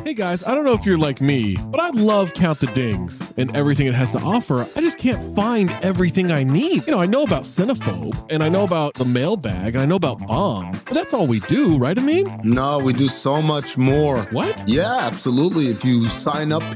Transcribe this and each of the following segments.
Hey guys, I don't know if you're like me, but I love Count the Dings and everything it has to offer. I just can't find everything I need. I know about Cinephobe, and I know about the mailbag, and I know about Bomb, but that's all we do, right, Amin? No, we do so much more. What? Yeah, absolutely. If you sign up,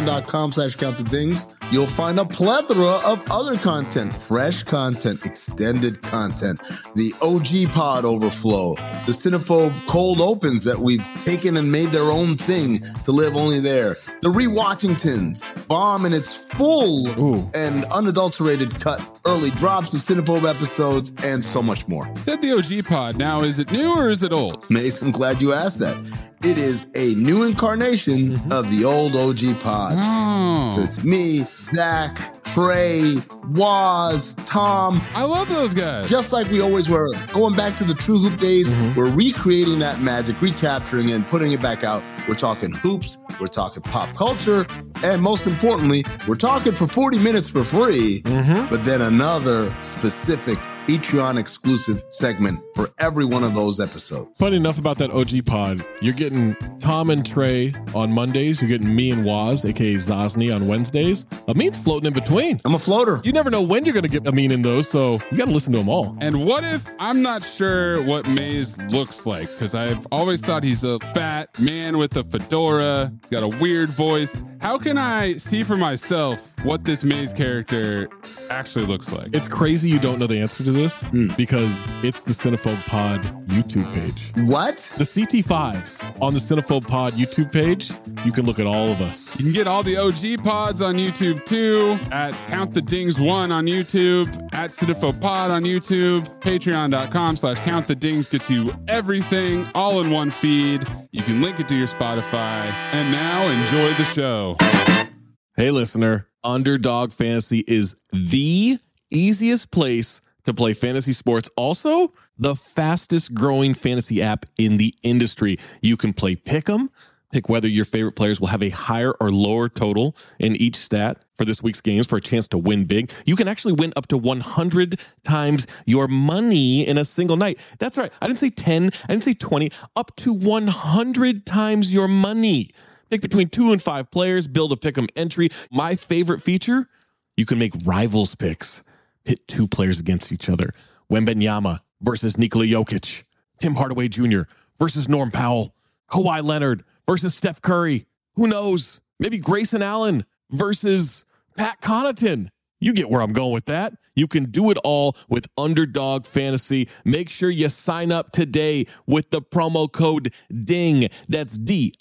patreon.com/countthedings, you'll find a plethora of other content, fresh content, extended content, the OG pod overflow, the Cinephobe cold opens that we've taken and made their own thing to live only there, the Rewatchingtons, Bomb in its full and unadulterated cut, early drops of Cinephobe episodes, and so much more. Said the OG pod. Now, is it new or is it old? Mace, I'm glad you asked that. It is a new incarnation of the old OG pod. Oh. So it's me, Zach, Trey, Waz, Tom. I love those guys. Just like we always were. Going back to the True Hoop days, we're recreating that magic, recapturing it, and putting it back out. We're talking hoops, we're talking pop culture, and most importantly, we're talking for 40 minutes for free, but then another specific Patreon exclusive segment for every one of those episodes. Funny enough about that OG pod, you're getting Tom and Trey on Mondays. You're getting me and Waz, aka Zosny, on Wednesdays. Amin's floating in between. I'm a floater. You never know when you're going to get Amin in those, so you got to listen to them all. And what if I'm not sure what Maze looks like? Because I've always thought he's a fat man with a fedora. He's got a weird voice. How can I see for myself what this Maze character actually looks like? It's crazy you don't know the answer to this because it's the Cinephobe Pod YouTube page. What? The CT5s on the Cinephobe Pod YouTube page, you can look at all of us. You can get all the OG pods on YouTube too, at Count the Dings 1 on YouTube, at Cinephobe Pod on YouTube, patreon.com/Count the Dings gets you everything all in one feed. You can link it to your Spotify. And now enjoy the show. Hey listener, Underdog Fantasy is the easiest place to play fantasy sports. Also, the fastest growing fantasy app in the industry. You can play Pick'em, pick whether your favorite players will have a higher or lower total in each stat for this week's games for a chance to win big. You can actually win up to 100 times your money in a single night. That's right. I didn't say 10. I didn't say 20. Up to 100 times your money. Pick between 2 and 5 players, build a Pick'em entry. My favorite feature, you can make rivals picks. Pit 2 players against each other. Wembanyama versus Nikola Jokic. Tim Hardaway Jr. versus Norm Powell. Kawhi Leonard versus Steph Curry. Who knows? Maybe Grayson Allen versus Pat Connaughton. You get where I'm going with that. You can do it all with Underdog Fantasy. Make sure you sign up today with the promo code DING. That's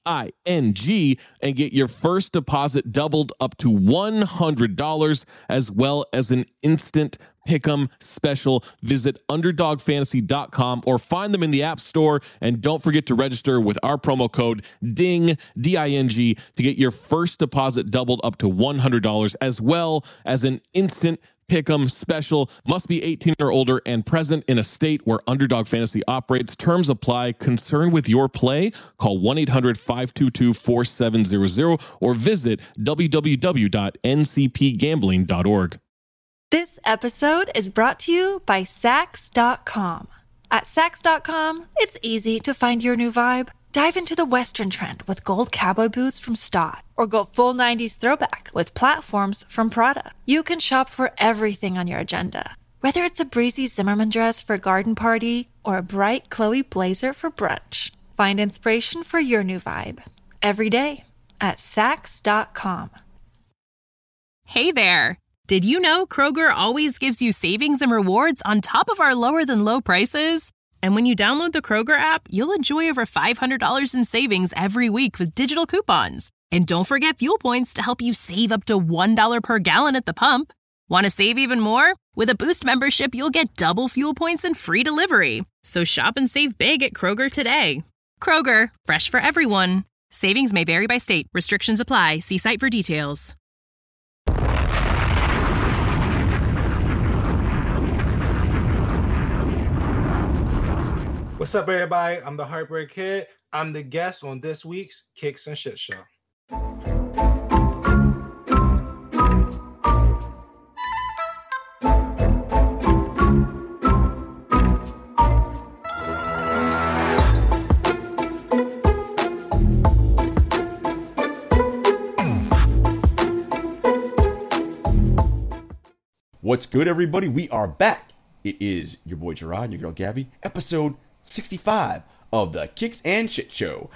DING, and get your first deposit doubled up to $100, as well as an instant Pick'em special. Visit underdogfantasy.com or find them in the App Store. And don't forget to register with our promo code DING, D-I-N-G, to get your first deposit doubled up to $100, as well as an instant Pick'em special. Must be 18 or older and present in a state where Underdog Fantasy operates. Terms apply. Concerned with your play? Call 1-800-522-4700 or visit www.ncpgambling.org. This episode is brought to you by Sax.com. At Sax.com, it's easy to find your new vibe. Dive into the Western trend with gold cowboy boots from Stott, or go full 90s throwback with platforms from Prada. You can shop for everything on your agenda, whether it's a breezy Zimmermann dress for a garden party or a bright Chloe blazer for brunch. Find inspiration for your new vibe every day at Sax.com. Hey there. Did you know Kroger always gives you savings and rewards on top of our lower than low prices? And when you download the Kroger app, you'll enjoy over $500 in savings every week with digital coupons. And don't forget fuel points to help you save up to $1 per gallon at the pump. Want to save even more? With a Boost membership, you'll get double fuel points and free delivery. So shop and save big at Kroger today. Kroger, fresh for everyone. Savings may vary by state. Restrictions apply. See site for details. What's up, everybody? I'm the Heartbreak Kid. I'm the guest on this week's Kicks and Shit Show. What's good, everybody? We are back. It is your boy Gerard and your girl Gabby, episode 65 of the Kicks and Shit Show.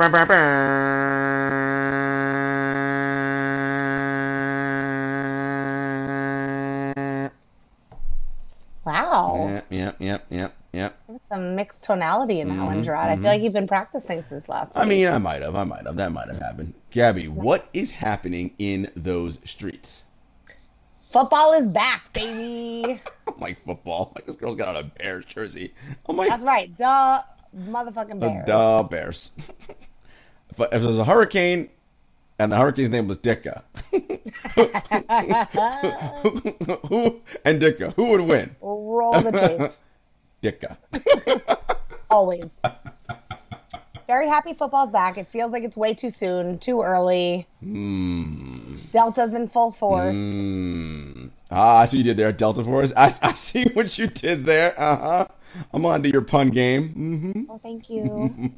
Wow. Yep. There's some mixed tonality in that one, Gerard. I feel like you've been practicing since last week. I mean, I might have. That might have happened. Gabby, what is happening in those streets? Football is back, baby. I'm like, football. Like, this girl's got on a Bears jersey. I'm like, That's right. Duh, motherfucking Bears. Duh, Bears. if there's a hurricane and the hurricane's name was Dicka, who would win? Roll the tape. Dicka. Always. Very happy football's back. It feels like it's way too soon, too early. Delta's in full force. I see what you did there, Delta Force. I see what you did there. I'm on to your pun game. Oh, thank you.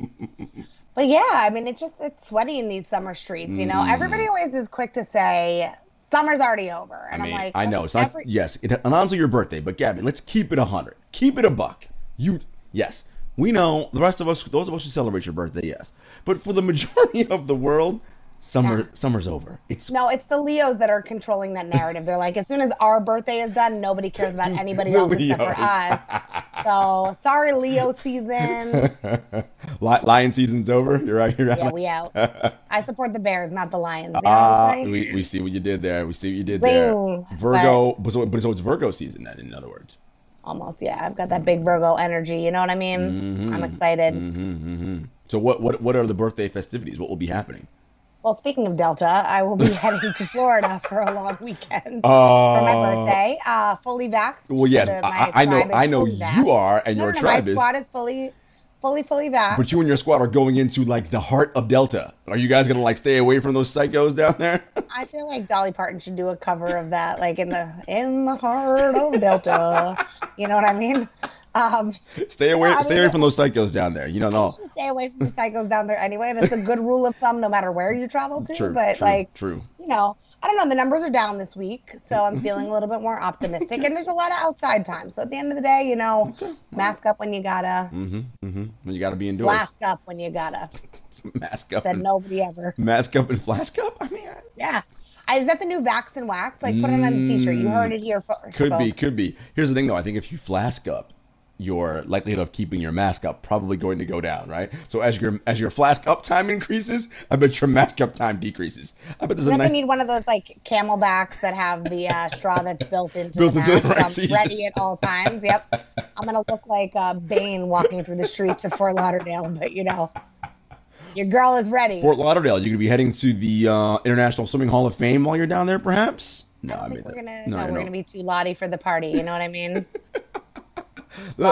But yeah, I mean, it's sweaty in these summer streets. You know, everybody always is quick to say summer's already over, and I'm like, I know it's not. Yes, it announces your birthday, but Gabby, let's keep it 100. Keep it a buck. Yes, we know the rest of us, those of us who celebrate your birthday, yes, but for the majority of the world, summer's over. It's the Leos that are controlling that narrative. They're like, as soon as our birthday is done, nobody cares about anybody else except for us. So sorry, Leo season. Lion season's over. You're right. Yeah, we out. I support the Bears, not the Lions. We see what you did there. Zing, there. Virgo, so it's Virgo season then, in other words. Almost, yeah. I've got that big Virgo energy. You know what I mean? I'm excited. So what are the birthday festivities? What will be happening? Well, speaking of Delta, I will be heading to Florida for a long weekend for my birthday. Fully vaxxed. Well, yes, I know you are, and your tribe is. My squad is fully vaxxed. But you and your squad are going into like the heart of Delta. Are you guys gonna like stay away from those psychos down there? I feel like Dolly Parton should do a cover of that, like in the heart of Delta. You know what I mean? Stay away from those psychos down there. You don't know. Stay away from the psychos down there anyway. That's a good rule of thumb, no matter where you travel to. True. You know, I don't know. The numbers are down this week, so I'm feeling a little bit more optimistic. And there's a lot of outside time. So at the end of the day, you know, mask up when you gotta. When you gotta be indoors. Flask up when you gotta. Mask up. Said nobody ever. Mask up and flask up. I mean. Yeah. Is that the new Vax and Wax? Like, put it on a t-shirt. You heard it here first. Could be. Here's the thing, though. I think if you flask up, your likelihood of keeping your mask up probably going to go down, right? So as your flask up time increases, I bet your mask up time decreases. I bet there's you need one of those like Camelbacks that have the straw that's built into the mask. I'm ready at all times. Yep, I'm gonna look like Bane walking through the streets of Fort Lauderdale, but you know, your girl is ready. Fort Lauderdale, you're gonna be heading to the International Swimming Hall of Fame while you're down there, perhaps? No, I mean we're gonna be too lotty for the party. You know what I mean? The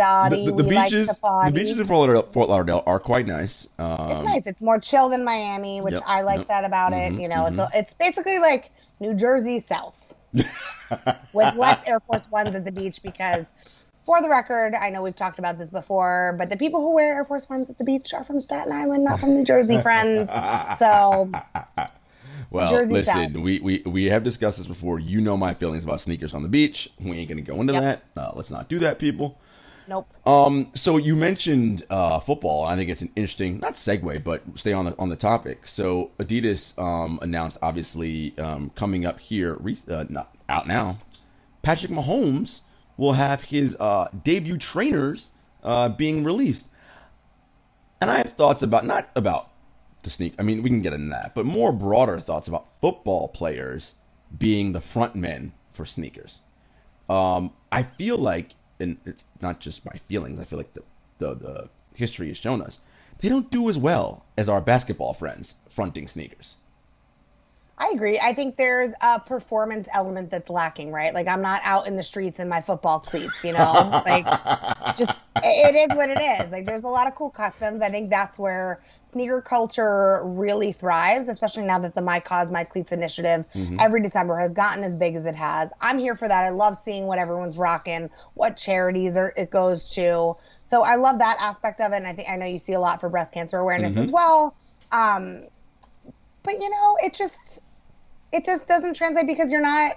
beaches in Fort Lauderdale are quite nice. It's nice. It's more chill than Miami, which I like that about it. You know, it's basically like New Jersey South with less Air Force Ones at the beach because, for the record, I know we've talked about this before, but the people who wear Air Force Ones at the beach are from Staten Island, not from New Jersey, friends. So... Well, Jersey listen, South. we have discussed this before. You know my feelings about sneakers on the beach. We ain't going to go into that. Let's not do that, people. Nope. So you mentioned football. I think it's an interesting, not segue, but stay on the topic. So Adidas announced, obviously, coming up here, not out now, Patrick Mahomes will have his debut trainers being released. And I have thoughts about, not about to sneak. I mean, we can get into that, but more broader thoughts about football players being the front men for sneakers. I feel like, and it's not just my feelings, I feel like the history has shown us, they don't do as well as our basketball friends fronting sneakers. I agree. I think there's a performance element that's lacking, right? Like, I'm not out in the streets in my football cleats, you know? Like, just, it is what it is. Like, there's a lot of cool customs. I think that's where sneaker culture really thrives, especially now that the My Cause, My Cleats initiative every December has gotten as big as it has. I'm here for that. I love seeing what everyone's rocking, what charities it goes to. So I love that aspect of it, and I know you see a lot for breast cancer awareness as well. But, you know, it just doesn't translate because you're not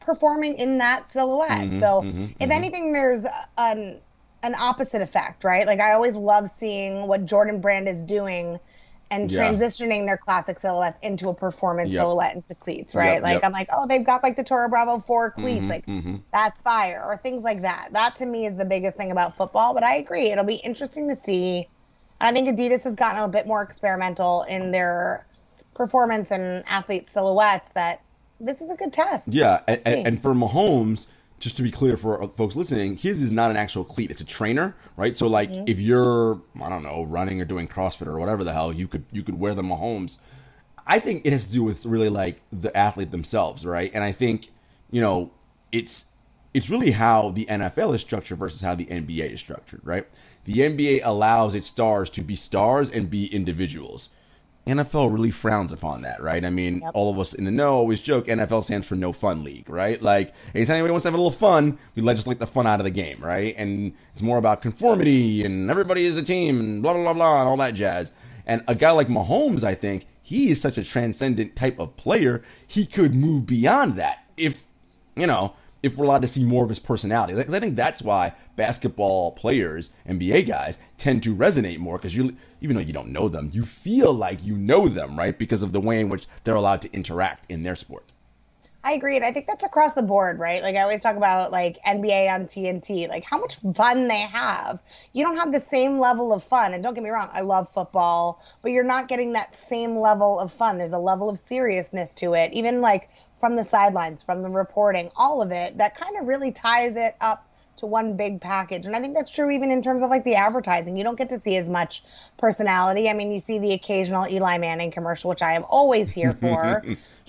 performing in that silhouette. If anything, there's an opposite effect, right? Like I always love seeing what Jordan Brand is doing and transitioning their classic silhouettes into a performance silhouette into cleats, right? I'm like, oh, they've got like the Toro Bravo 4 cleats, that's fire, or things like that. That to me is the biggest thing about football, but I agree. It'll be interesting to see. I think Adidas has gotten a bit more experimental in their performance and athlete silhouettes, that this is a good test. Yeah, and for Mahomes, just to be clear for folks listening, his is not an actual cleat. It's a trainer, right? So like if you're, I don't know, running or doing CrossFit or whatever the hell, you could wear the Mahomes. I think it has to do with really like the athlete themselves, right? And I think, it's really how the NFL is structured versus how the NBA is structured, right? The NBA allows its stars to be stars and be individuals. NFL really frowns upon that, right? I mean, all of us in the know always joke NFL stands for no fun league, right? Like, anytime anybody wants to have a little fun, we legislate the fun out of the game, right? And it's more about conformity and everybody is a team and blah, blah, blah, blah, and all that jazz. And a guy like Mahomes, I think, he is such a transcendent type of player, he could move beyond that if we're allowed to see more of his personality. Because I think that's why basketball players, NBA guys, tend to resonate more, because even though you don't know them, you feel like you know them, right? Because of the way in which they're allowed to interact in their sport. I agree. And I think that's across the board, right? Like I always talk about like NBA on TNT, like how much fun they have. You don't have the same level of fun. And don't get me wrong, I love football, but you're not getting that same level of fun. There's a level of seriousness to it. Even like from the sidelines, from the reporting, all of it, that kind of really ties it up to one big package. And I think that's true even in terms of like the advertising. You don't get to see as much personality. I mean, you see the occasional Eli Manning commercial, which I am always here for,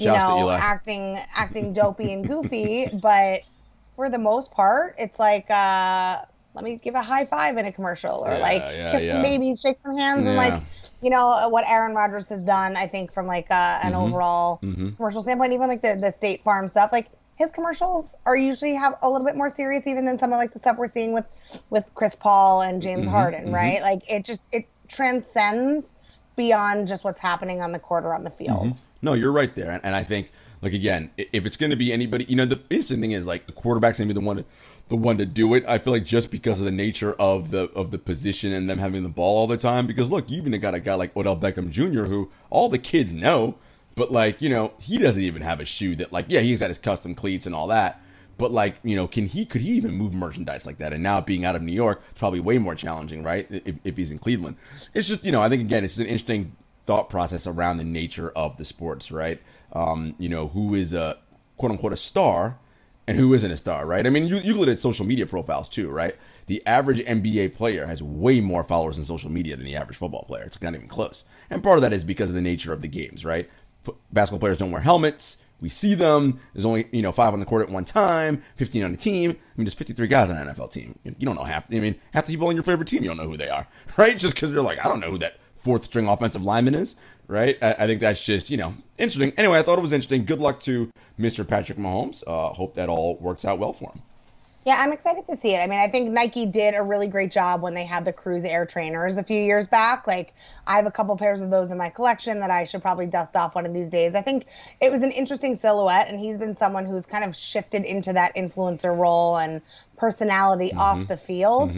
acting dopey and goofy. But for the most part, it's like, let me give a high five in a commercial, or kiss some babies, shake some hands, and like, what Aaron Rodgers has done, I think from like an overall commercial standpoint, even like the State Farm stuff, like his commercials are usually have a little bit more serious even than some of like the stuff we're seeing with Chris Paul and James Harden, right? Like it transcends beyond just what's happening on the court or on the field. No, you're right there. And I think, like, again, if it's going to be anybody, the interesting thing is like the quarterback's going to be the one to do it. I feel like just because of the nature of the position and them having the ball all the time, because look, you even got a guy like Odell Beckham Jr. who all the kids know, but like, he doesn't even have a shoe that like, he's got his custom cleats and all that. But like, could he even move merchandise like that? And now being out of New York, it's probably way more challenging, right? If he's in Cleveland. It's just, I think again, it's an interesting thought process around the nature of the sports, right? Who is a quote unquote a star and who isn't a star, right? I mean, you look at social media profiles too, right? The average NBA player has way more followers on social media than the average football player. It's not even close. And part of that is because of the nature of the games, right? Basketball players don't wear helmets. We see them. There's only, 5 on the court at one time, 15 on the team. I mean, there's 53 guys on an NFL team. You don't know half the people on your favorite team, you don't know who they are, right? Just because you're like, I don't know who that fourth string offensive lineman is, right? I think that's just, interesting. Anyway, I thought it was interesting. Good luck to Mr. Patrick Mahomes. Hope that all works out well for him. Yeah, I'm excited to see it. I mean, I think Nike did a really great job when they had the Cruise Air trainers a few years back. Like, I have a couple pairs of those in my collection that I should probably dust off one of these days. I think it was an interesting silhouette, and he's been someone who's kind of shifted into that influencer role and personality off the field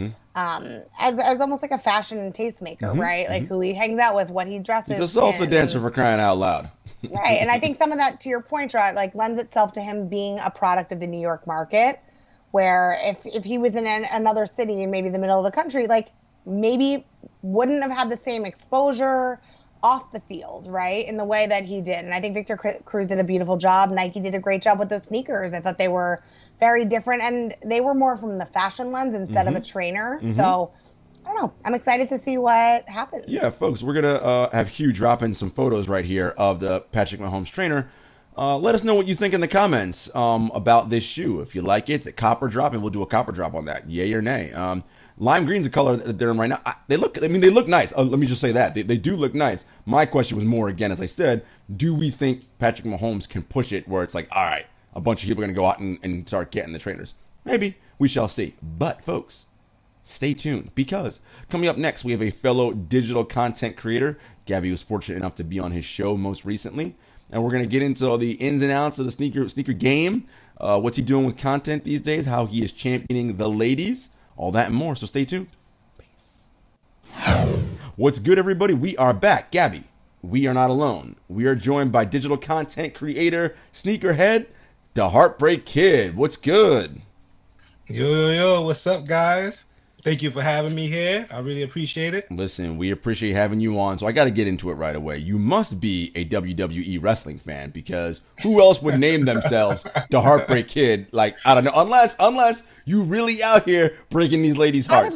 as almost like a fashion and tastemaker, right? Like who he hangs out with, what he dresses. He's a salsa dancer for crying out loud. Right, and I think some of that, to your point, Rod, like lends itself to him being a product of the New York market. Where if he was in another city in maybe the middle of the country, like maybe wouldn't have had the same exposure off the field, right, in the way that he did. And I think Victor Cruz did a beautiful job. Nike did a great job with those sneakers. I thought they were very different, and they were more from the fashion lens instead of a trainer. So I don't know. I'm excited to see what happens. Yeah, folks, we're going to have Hugh drop in some photos right here of the Patrick Mahomes trainer. Let us know what you think in the comments about this shoe. If you like it, it's a copper drop, and we'll do a copper drop on that. Yay or nay. Lime green's a color that they're in right now. They look nice. Let me just say that. They do look nice. My question was more, again, as I said, do we think Patrick Mahomes can push it where it's like, all right, a bunch of people are going to go out and start getting the trainers? Maybe. We shall see. But, folks, Stay tuned, because coming up next, we have a fellow digital content creator. Gabby was fortunate enough to be on his show most recently, and we're going to get into all the ins and outs of the sneaker game. What's he doing with content these days? How he is championing the ladies, all that and more. So stay tuned. Peace. What's good, everybody? We are back. Gabby, we are not alone. We are joined by digital content creator, sneakerhead, the Heartbreak Kid. What's good? Yo, what's up, guys? Thank you for having me here. I really appreciate it. Listen, we appreciate having you on. So I got to get into it right away. You must be a WWE wrestling fan, because who else would name themselves the Heartbreak Kid? Like, I don't know, unless you really out here breaking these ladies' hearts.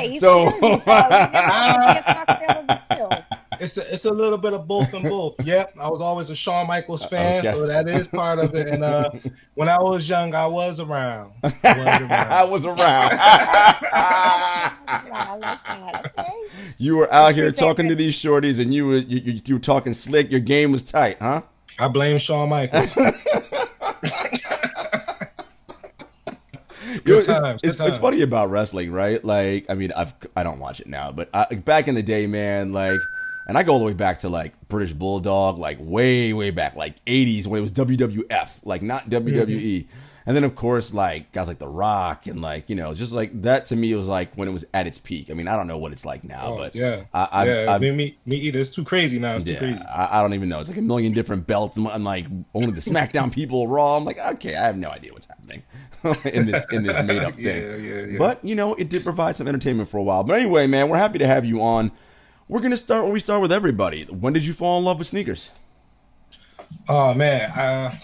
It's a little bit of both and both. Yep, I was always a Shawn Michaels fan, so that is part of it. And when I was young, I was around. I was around. I like that. Okay. You were out here talking to these shorties, and you were talking slick. Your game was tight, huh? I blame Shawn Michaels. It's funny about wrestling, right? Like, I mean, I don't watch it now, but back in the day, man, like, and I go all the way back to like British Bulldog, like way back, like 80s when it was WWF, like not WWE. Mm-hmm. And then of course, like guys like The Rock and like, you know, just like that to me was like when it was at its peak. I mean, I don't know what it's like now, but yeah, I mean, me either. It's too crazy now. It's too crazy. I don't even know. It's like a million different belts. I'm like only the SmackDown people, Raw. I'm like, okay, I have no idea what's happening in this made up thing. Yeah. But you know, it did provide some entertainment for a while. But anyway, man, we're happy to have you on. We're gonna start where we start with everybody. When did you fall in love with sneakers? Oh man,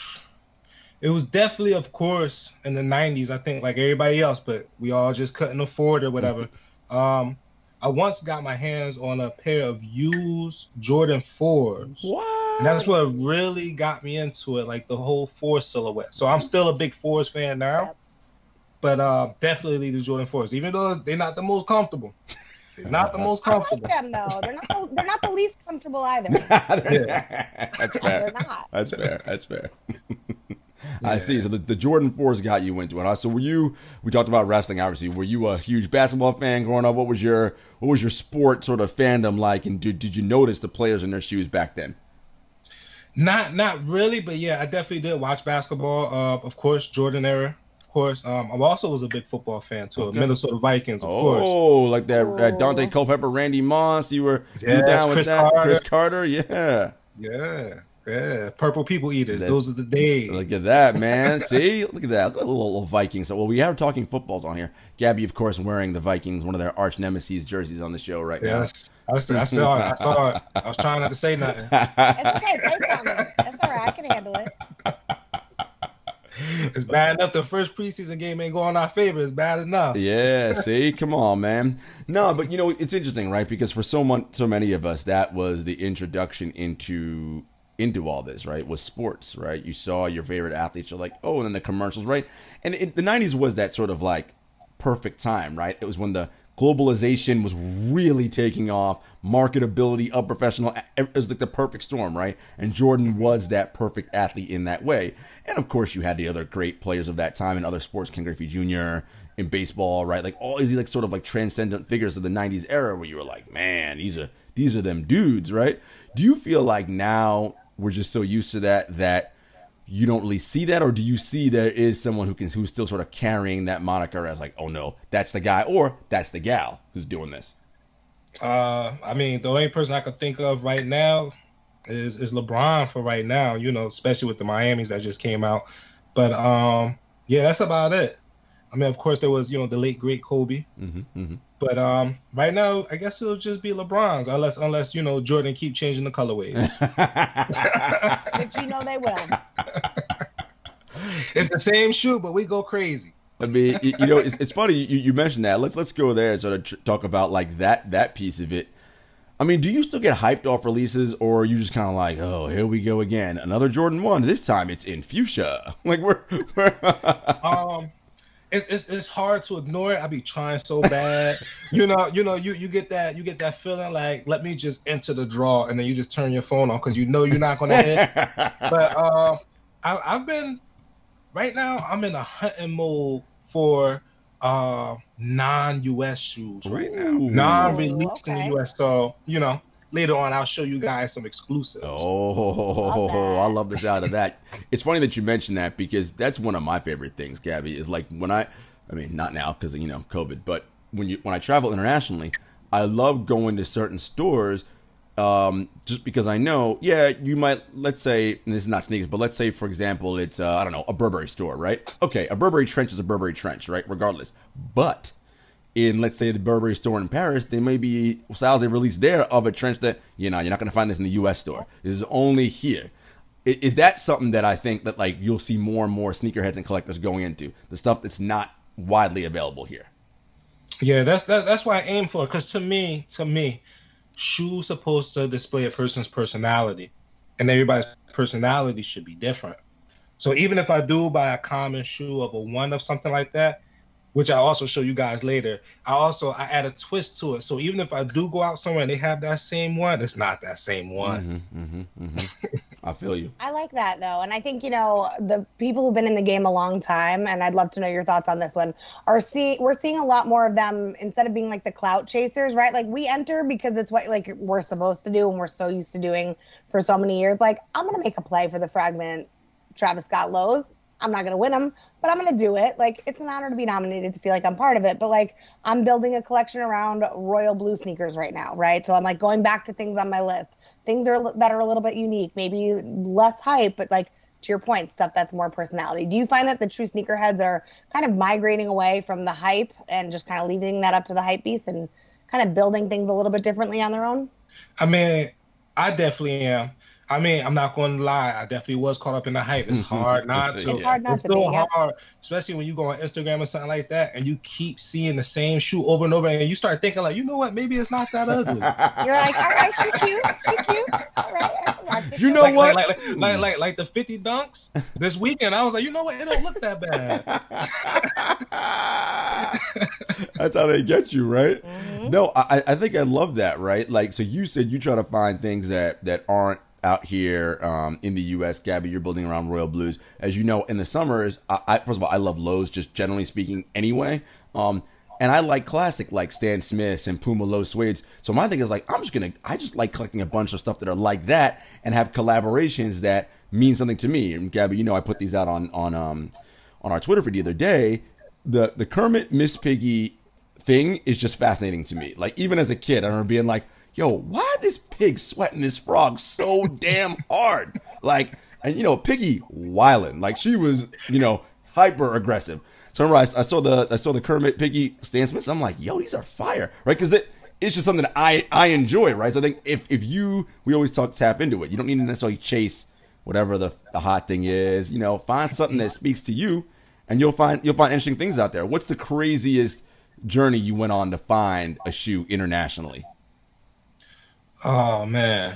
it was definitely, of course, in the 90s, I think, like everybody else, but we all just couldn't afford it or whatever. I once got my hands on a pair of used Jordan 4s. What? And that's what really got me into it, like the whole 4 silhouette. So I'm still a big 4s fan now, but definitely the Jordan 4s, even though they're not the most comfortable. They're not the most comfortable. I like them, though. They're not the least comfortable either. That's fair. They're not. That's fair. I see. So the Jordan 4s got you into it. So we talked about wrestling, obviously. Were you a huge basketball fan growing up? What was your sport sort of fandom like? And did you notice the players in their shoes back then? Not really, but yeah, I definitely did watch basketball. Of course, Jordan era. Of course. I also was a big football fan too. Okay. Minnesota Vikings, of course. Oh, like that Dante Culpepper, Randy Moss. You down with that? Carter. Chris Carter, yeah. Yeah, purple people eaters. Those are the days. Look at that, man. See? Look at that. Look at little Vikings. So, well, we have talking footballs on here. Gabby, of course, wearing the Vikings, one of their arch nemesis jerseys on the show right now. Yes. I saw it. I was trying not to say nothing. It's okay. Say something. That's all right. I can handle it. It's bad enough the first preseason game ain't going our favor. It's bad enough. Yeah, see? Come on, man. No, but, you know, it's interesting, right? Because for so many of us, that was the introduction into all this, right? Was sports, right? You saw your favorite athletes, you're like, oh, and then the commercials, right? And the 90s was that sort of like perfect time, right? It was when the globalization was really taking off, marketability, up professional. It was like the perfect storm, right? And Jordan was that perfect athlete in that way. And of course, you had the other great players of that time in other sports, Ken Griffey Jr. in baseball, right? Like all these like sort of like transcendent figures of the 90s era where you were like, man, these are them dudes, right? Do you feel like now we're just so used to that you don't really see that, or do you see there is someone who's still sort of carrying that moniker as like, oh no, that's the guy or that's the gal who's doing this? I mean, the only person I could think of right now is LeBron for right now, you know, especially with the Miamis that just came out. But yeah, that's about it. I mean, of course, there was, you know, the late great Kobe. But right now, I guess it'll just be LeBron's, unless you know, Jordan keep changing the colorways. But you know they will. It's the same shoe, but we go crazy. I mean, you know, it's funny you mentioned that. Let's go there and sort of talk about like that piece of it. I mean, do you still get hyped off releases, or are you just kind of like, oh, here we go again, another Jordan 1. This time it's in fuchsia. Like we're It's hard to ignore it. I be trying so bad. You get that feeling like, let me just enter the draw, and then you just turn your phone on because you know you're not gonna hit. But I've been right now. I'm in a hunting mode for non-US shoes right now, Ooh. non-released in Okay. the US. So, later on, I'll show you guys some exclusives. Oh, I love the sound of that. It's funny that you mentioned that because that's one of my favorite things, Gabby, is like when I mean, not now because of, COVID, but when I travel internationally, I love going to certain stores just because I know, you might, let's say, and this is not sneakers, but let's say, for example, it's, I don't know, a Burberry store, right? Okay, a Burberry trench is a Burberry trench, right? Regardless. But in, let's say, the Burberry store in Paris, there may be styles they release there of a trench that, you're not going to find this in the U.S. store. This is only here. Is that something that I think that, like, you'll see more and more sneakerheads and collectors going into? The stuff that's not widely available here. Yeah, that's why I aim for it. Because to me, shoes supposed to display a person's personality, and everybody's personality should be different. So even if I do buy a common shoe of a one of something like that, which I also show you guys later, I add a twist to it. So even if I do go out somewhere and they have that same one, it's not that same one. I feel you. I like that though. And I think, the people who've been in the game a long time, and I'd love to know your thoughts on this one, we're seeing a lot more of them instead of being like the clout chasers, right? Like we enter because it's what like we're supposed to do and we're so used to doing for so many years. Like I'm going to make a play for the Fragment Travis Scott lows. I'm not going to win them, but I'm going to do it. Like, it's an honor to be nominated, to feel like I'm part of it. But, like, I'm building a collection around royal blue sneakers right now, right? So I'm, like, going back to things on my list. Things that are a little bit unique, maybe less hype, but, like, to your point, stuff that's more personality. Do you find that the true sneakerheads are kind of migrating away from the hype and just kind of leaving that up to the hype beast and kind of building things a little bit differently on their own? I mean, I definitely am. I mean, I'm not going to lie. I definitely was caught up in the hype. It's hard not to. It's hard not it's to so be, yeah. hard, especially when you go on Instagram or something like that, and you keep seeing the same shoe over and over, and you start thinking like, you know what? Maybe it's not that ugly. You're like, all right, she cute. All right, I can rock this You shit. know what? Like the 50 dunks this weekend. I was like, you know what? It don't look that bad. That's how they get you, right? No, I think I love that, right? Like, so you said you try to find things that aren't out here in the U.S. Gabby, you're building around Royal Blues. As you know, in the summers, first of all, I love lows, just generally speaking anyway. And I like classic, like Stan Smiths and Puma low suedes. So my thing is like, I just like collecting a bunch of stuff that are like that and have collaborations that mean something to me. And Gabby, I put these out on our Twitter feed the other day. The Kermit Miss Piggy thing is just fascinating to me. Like, even as a kid, I remember being like, yo, why this pig sweating this frog so damn hard? Like, and Piggy wildin'. Like, she was, hyper aggressive. So I remember I saw the Kermit Piggy Stan Smiths. I'm like, yo, these are fire, right? Because it's just something that I enjoy, right? So I think if we always tap into it. You don't need to necessarily chase whatever the hot thing is. Find something that speaks to you, and you'll find interesting things out there. What's the craziest journey you went on to find a shoe internationally? Oh man,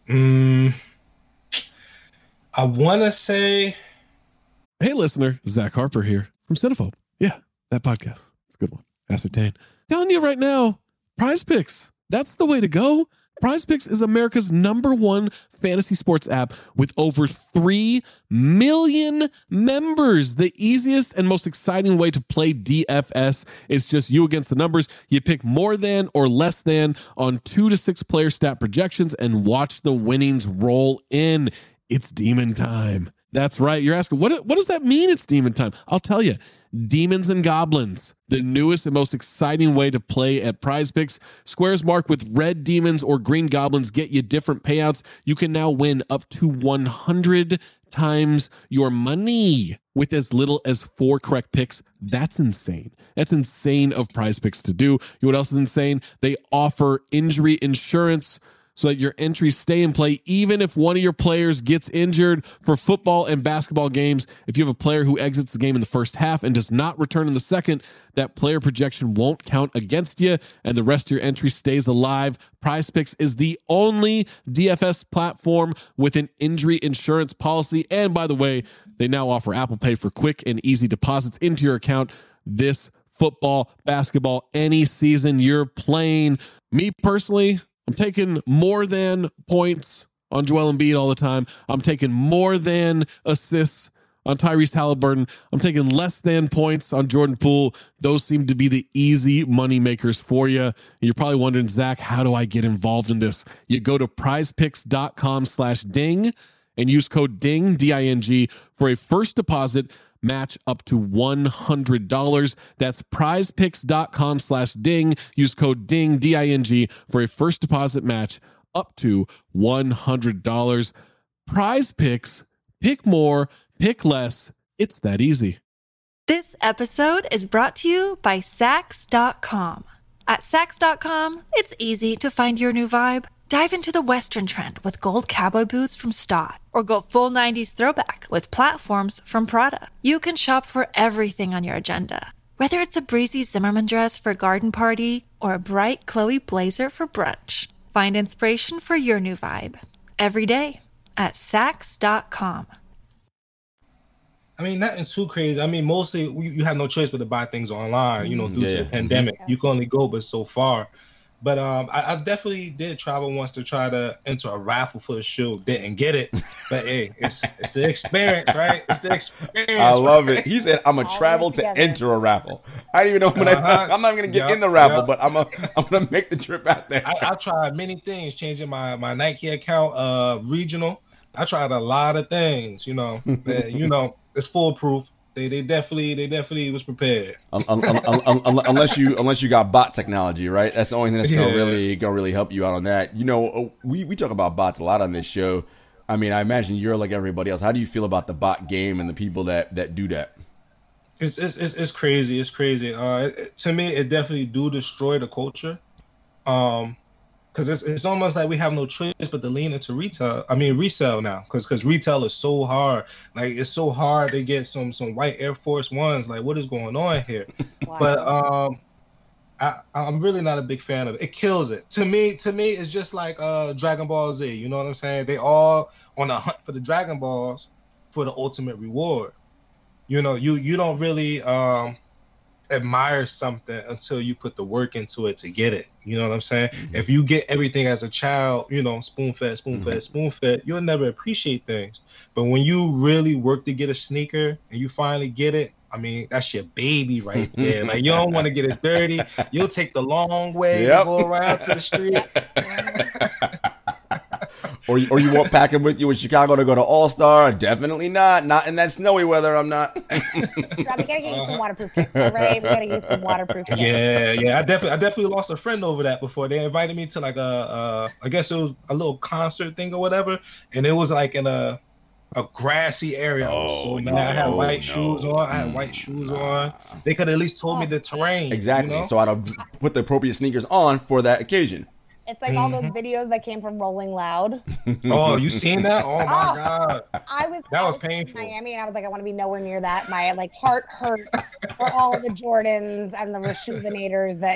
I want to say. Hey, listener, Zach Harper here from Cinephobe. Yeah, that podcast. It's a good one. Ascertain. Telling you right now, Prize Picks. That's the way to go. Prize Picks is America's #1 fantasy sports app with over 3 million members. The easiest and most exciting way to play DFS is just you against the numbers. You pick more than or less than on 2 to 6 player stat projections and watch the winnings roll in. It's demon time. That's right. You're asking, what does that mean? It's demon time. I'll tell you. Demons and Goblins, the newest and most exciting way to play at Prize Picks. Squares marked with red demons or green goblins get you different payouts. You can now win up to 100 times your money with as little as 4 correct picks. That's insane. That's insane of Prize Picks to do. You know what else is insane? They offer injury insurance so that your entries stay in play even if one of your players gets injured. For football and basketball games, if you have a player who exits the game in the first half and does not return in the second, that player projection won't count against you, and the rest of your entry stays alive. Prize Picks is the only DFS platform with an injury insurance policy. And by the way, they now offer Apple Pay for quick and easy deposits into your account this football, basketball, any season you're playing. Me personally, I'm taking more than points on Joel Embiid all the time. I'm taking more than assists on Tyrese Halliburton. I'm taking less than points on Jordan Poole. Those seem to be the easy money makers for you. And you're probably wondering, Zach, how do I get involved in this? You go to prizepicks.com/ding and use code DING, D-I-N-G, for a first deposit match up to $100. That's prizepicks.com/ding. Use code DING, D-I-N-G, for a first deposit match up to $100. Prize Picks. Pick more, pick less. It's that easy. This episode is brought to you by Sax.com. At Sax.com, it's easy to find your new vibe. Dive into the Western trend with gold cowboy boots from Stott, or go full 90s throwback with platforms from Prada. You can shop for everything on your agenda, whether it's a breezy Zimmermann dress for a garden party or a bright Chloe blazer for brunch. Find inspiration for your new vibe every day at Sax.com. I mean, nothing too crazy. I mean, mostly you have no choice but to buy things online, due to the pandemic. You can only go but so far. But I definitely did travel once to try to enter a raffle for a shoe. Didn't get it. But, hey, it's the experience, right? It's the experience. I love it. He said, I'm going to travel to enter a raffle. I didn't even know I'm not going to get in the raffle, but I'm going to make the trip out there. I tried many things, changing my Nike account regional. I tried a lot of things, it's foolproof. They definitely was prepared. Unless you got bot technology, right? That's the only thing that's gonna really help you out on that. We talk about bots a lot on this show. I mean, I imagine you're like everybody else. How do you feel about the bot game and the people that do that? It's crazy. It's crazy. To me, it definitely do destroy the culture. Because it's almost like we have no choice but to lean into resale now. Because retail is so hard. Like, it's so hard to get some white Air Force Ones. Like, what is going on here? Wow. But I'm really not a big fan of it. It kills it. To me, it's just like Dragon Ball Z. You know what I'm saying? They all on a hunt for the Dragon Balls for the ultimate reward. You don't really admire something until you put the work into it to get it. You know what I'm saying? Mm-hmm. If you get everything as a child, spoon-fed, you'll never appreciate things. But when you really work to get a sneaker and you finally get it, I mean, that's your baby right there. Like, you don't want to get it dirty. You'll take the long way to go around to the street. Or you won't pack him with you in Chicago to go to All-Star? Definitely not. Not in that snowy weather, I'm not. Rob, we gotta get you some waterproof kits, all right? We gotta use some waterproof kits. Yeah. I definitely lost a friend over that before. They invited me to like I guess it was a little concert thing or whatever, and it was like in a grassy area. I had white shoes on. They could at least told me the terrain. Exactly. So I'd have put the appropriate sneakers on for that occasion. It's like all those videos that came from Rolling Loud. Oh, you seen that? Oh my God. That was painful. Miami, and I was like, I want to be nowhere near that. My heart hurt for all the Jordans and the Rejuvenators that,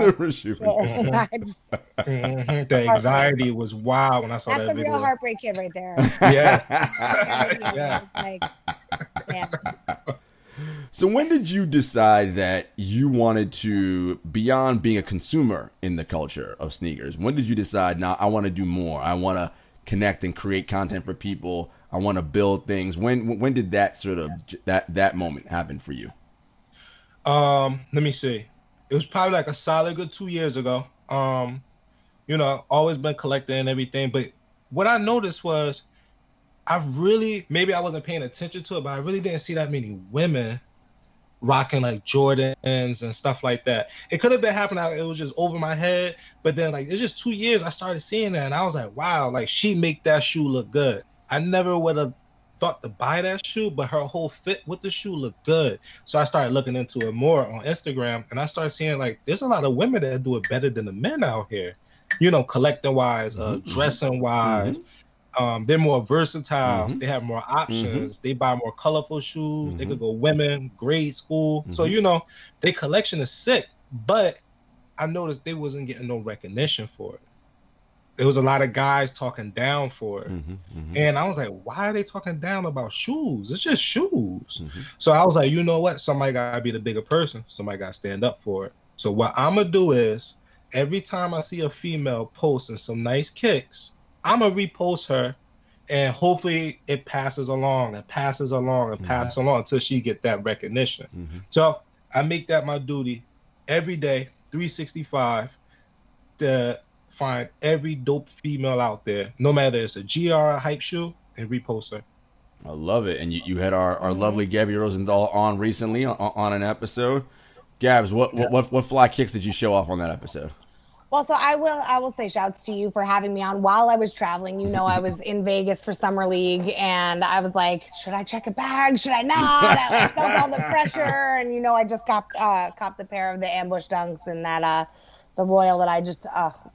The anxiety was wild when I saw that video. That's a real heartbreak kid right there. Yeah. Man. So when did you decide that you wanted to, beyond being a consumer in the culture of sneakers, when did you decide, now I want to do more? I want to connect and create content for people. I want to build things. When did that sort of, that moment happen for you? Let me see. It was probably like a solid good 2 years ago. Always been collecting and everything. But what I noticed was maybe I wasn't paying attention to it, but I really didn't see that many women rocking like Jordans and stuff like that. It could have been happening. It was just over my head. But then it's just 2 years I started seeing that, and I was like, wow, like she make that shoe look good. I never would have thought to buy that shoe, but her whole fit with the shoe looked good. So I started looking into it more on Instagram, and I started seeing like there's a lot of women that do it better than the men out here. Collecting wise, dressing wise. They're more versatile. They have more options. They buy more colorful shoes. They could go women, grade school. So, their collection is sick. But I noticed they wasn't getting no recognition for it. There was a lot of guys talking down for it. And I was like, why are they talking down about shoes? It's just shoes. So I was like, you know what? Somebody got to be the bigger person. Somebody got to stand up for it. So what I'm going to do is every time I see a female posting some nice kicks, I'm going to repost her and hopefully it passes along and passes along and passes along until she get that recognition. So I make that my duty every day, 365, to find every dope female out there, no matter it's a GR or hype shoe, and repost her. I love it. And you had our lovely Gabby Rosenthal on recently on an episode. Gabs, what fly kicks did you show off on that episode? Well, so I will say shouts to you for having me on while I was traveling. You know, I was in Vegas for Summer League, and I was like, should I check a bag? Should I not? I felt all the pressure, and you know, I just copped a pair of the ambush dunks and that the Royal that I just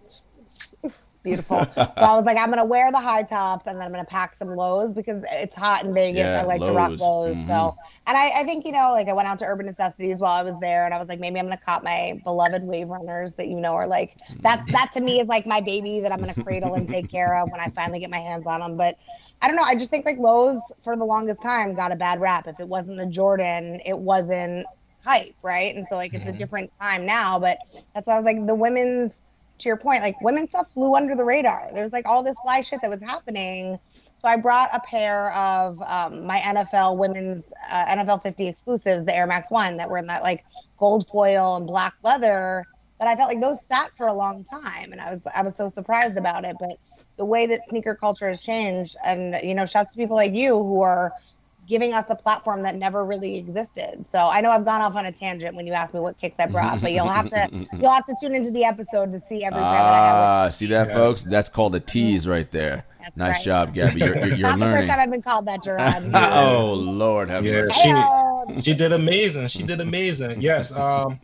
beautiful. So I was like, I'm gonna wear the high tops and then I'm gonna pack some lows because it's hot in Vegas. Yeah, I like to rock lows. So, and I think, you know, like I went out to Urban Necessities while I was there, and I was like, maybe I'm gonna cop my beloved Wave Runners that, you know, are like that to me is like my baby that I'm gonna cradle and take care of when I finally get my hands on them. But I don't know. I just think like lows for the longest time got a bad rap. If it wasn't a Jordan, it wasn't hype, right? And so like it's a different time now. But that's why I was like, the women's, to your point, like women's stuff flew under the radar. There's like all this fly shit that was happening. So I brought a pair of my NFL women's NFL 50 exclusives, the Air Max 1, that were in that like gold foil and black leather. But I felt like those sat for a long time, and I was so surprised about it. But the way that sneaker culture has changed, and you know, shouts to people like you who are giving us a platform that never really existed. So I know I've gone off on a tangent when you asked me what kicks I brought, but you'll have to tune into the episode to see every pair that I have. See that, folks? That's called a tease right there. That's nice right. Job, Gabby. You're Not learning. the first time I've been called that, Gerard. Oh Lord, have mercy. She did amazing. She did amazing. Yes.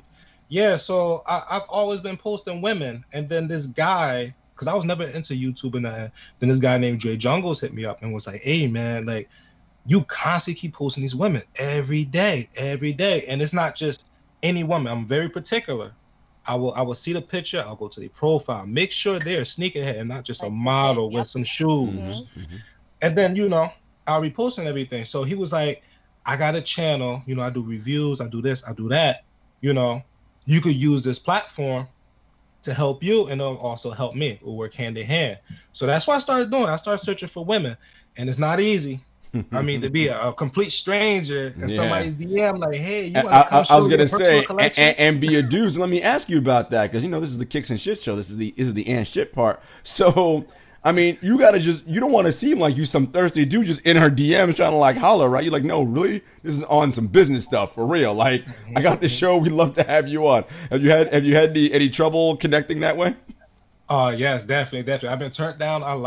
Yeah. So I've always been posting women, and then this guy, because I was never into YouTube and that, then this guy named Dre Jungles hit me up and was like, "Hey man, like, you constantly keep posting these women every day, and it's not just any woman. I'm very particular. I will see the picture. I'll go to the profile, make sure they're a sneakerhead and not just a model with some shoes. And then, you know, I'll repost and everything. So he was like, I got a channel. You know, I do reviews. I do this. I do that. You know, you could use this platform to help you, and it'll also help me. We'll work hand in hand. So that's what I started doing. I started searching for women, and it's not easy. I mean, to be a complete stranger and somebody's DM like, hey, you want to come show I was gonna say, and be a dude. So let me ask you about that, because you know this is the Kicks and Shit show. This is the and shit part. So I mean, you don't want to seem like you some thirsty dude just in her DMs trying to like holler, right? You're like, no, really, this is on some business stuff for real. Like, I got this show, we'd love to have you on. Have you had any trouble connecting that way? Oh yes, definitely. I've been turned down a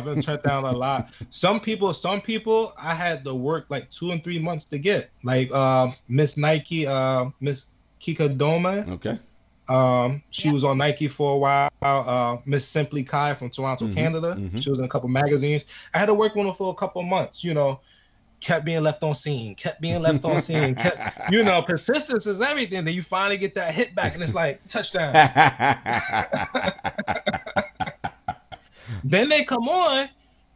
lot. Some people I had to work like 2 and 3 months to get. Like Miss Nike, Miss Kika Doma. Okay. She was on Nike for a while. Miss Simply Kai from Toronto, Canada. She was in a couple magazines. I had to work with her for a couple months, you know. Kept being left on scene. You know, persistence is everything. Then you finally get that hit back, and it's like touchdown. Then they come on.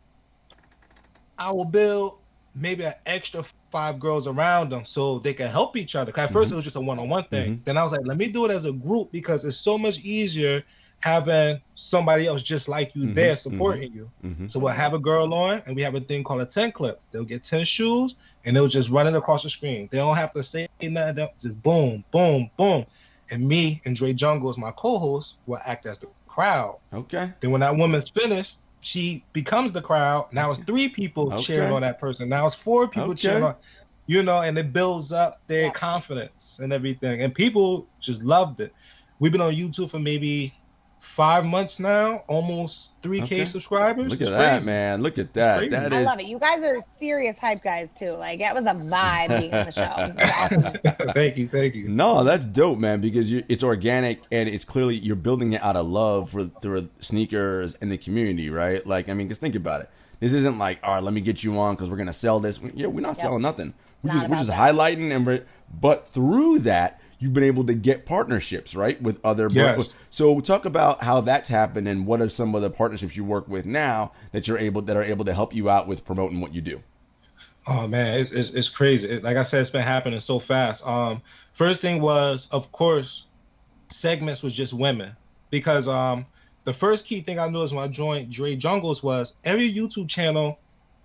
I will build maybe an extra 5 girls around them so they can help each other. Because at first it was just a one-on-one thing. Then I was like, let me do it as a group, because it's so much easier having somebody else just like you there supporting you. So we'll have a girl on, and we have a thing called a 10 clip. They'll get 10 shoes, and they'll just run it across the screen. They don't have to say nothing. They'll just boom, boom, boom. And me and Dre Jungles, my co-host, will act as the crowd. Okay. Then when that woman's finished, she becomes the crowd. Now it's 3 people cheering on that person. Now it's 4 people cheering on, you know, and it builds up their confidence and everything. And people just loved it. We've been on YouTube for maybe 5 months now, almost 3K subscribers. Look at that, man. Look at that. I love it. You guys are serious hype guys too. Like, it was a vibe being on the show. It was awesome. Thank you. No, that's dope, man, because it's organic, and it's clearly you're building it out of love for sneakers and the community, right? Like, I mean, because think about it. This isn't like, all right, let me get you on because we're gonna sell this. We're not selling nothing. We're just highlighting, but through that, you've been able to get partnerships, right, with other brands. So talk about how that's happened, and what are some of the partnerships you work with now that are able to help you out with promoting what you do. Oh man, it's crazy. Like I said, it's been happening so fast. First thing was, of course, segments was just women, because the first key thing I noticed when I joined Dre Jungles was every YouTube channel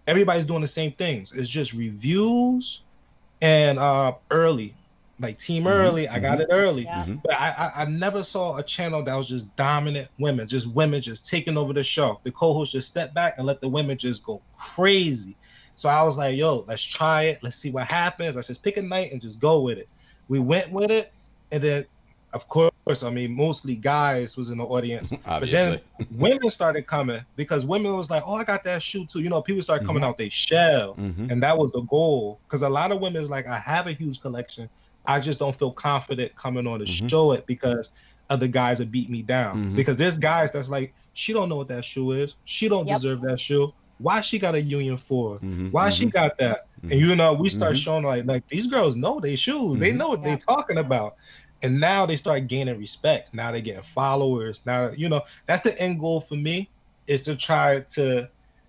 everybody's doing the same things. It's just reviews and early. Like Team Early, I got it early. Yeah. But I never saw a channel that was just dominant women just taking over the show. The co-host just step back and let the women just go crazy. So I was like, yo, let's try it. Let's see what happens. Let's just pick a night and just go with it. We went with it. And then, of course, I mean, mostly guys was in the audience. But then women started coming because women was like, oh, I got that shoe too. You know, people started coming out their shell. And that was the goal. Because a lot of women is like, I have a huge collection. I just don't feel confident coming on to show it because other guys have beat me down. Because there's guys that's like, she don't know what that shoe is. She don't deserve that shoe. Why she got a union for? Why she got that? And you know, we start showing like these girls know they shoes. They know what they're talking about. And now they start gaining respect. Now they're getting followers. Now, you know, that's the end goal for me, is to try to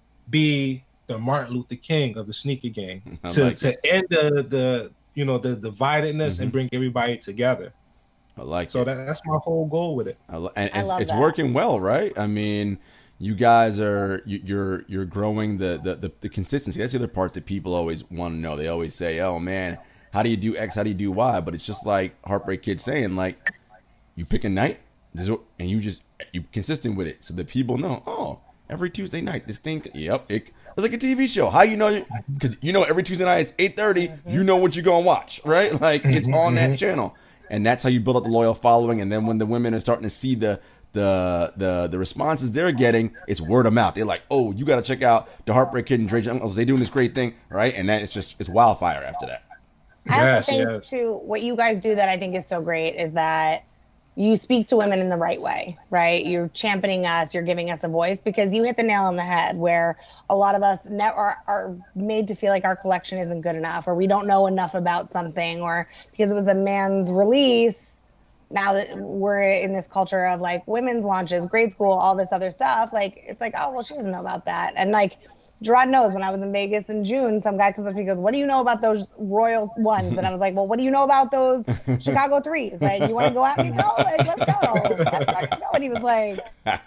be the Martin Luther King of the sneaker game. To end the you know, the dividedness and bring everybody together. I like so it. That's my whole goal with it. And it's working well, right? I mean, you guys are you're growing the consistency. That's the other part that people always want to know. They always say, "Oh man, how do you do X? How do you do Y?" But it's just like Heartbreak Kid saying, like, you pick a night, and you consistent with it, so that people know. Oh, every Tuesday night, this thing. Yep, it's like a TV show. How you know? Because you know every Tuesday night it's 8:30. You know what you're gonna watch, right? Like it's on that channel, and that's how you build up the loyal following. And then when the women are starting to see the responses they're getting, it's word of mouth. They're like, oh, you got to check out the Heartbreak Kid and Dre Uncles. They're doing this great thing, right? And then it's wildfire after that. I also think too, what you guys do that I think is so great is that you speak to women in the right way, right? You're championing us, you're giving us a voice, because you hit the nail on the head where a lot of us are made to feel like our collection isn't good enough, or we don't know enough about something, or because it was a man's release. Now that we're in this culture of like women's launches, grade school, all this other stuff, like it's like, oh, well, she doesn't know about that. And like Gerard knows, when I was in Vegas in June, some guy comes up to me and goes, what do you know about those Royal ones? And I was like, well, what do you know about those Chicago threes? Like, you want to go at me? No, like, let's go. Let's go. And he was like,